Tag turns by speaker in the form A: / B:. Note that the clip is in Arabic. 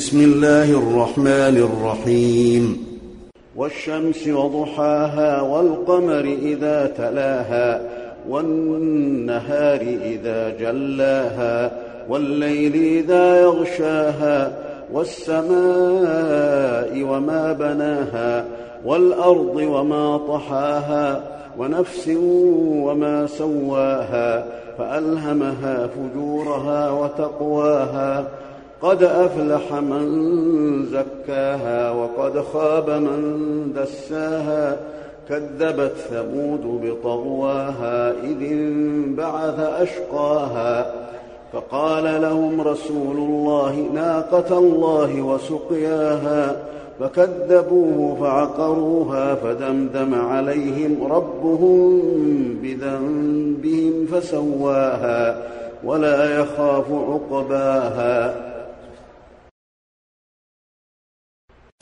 A: بسم الله الرحمن الرحيم والشمس وضحاها والقمر إذا تلاها والنهار إذا جلاها والليل إذا يغشاها والسماء وما بناها والأرض وما طحاها ونفس وما سواها فألهمها فجورها وتقواها قد أفلح من زكاها وقد خاب من دساها كذبت ثمود بطغواها إذ انبعث أشقاها فقال لهم رسول الله ناقة الله وسقياها فكذبوه فعقروها فدمدم عليهم ربهم بذنبهم فسواها ولا يخاف عقباها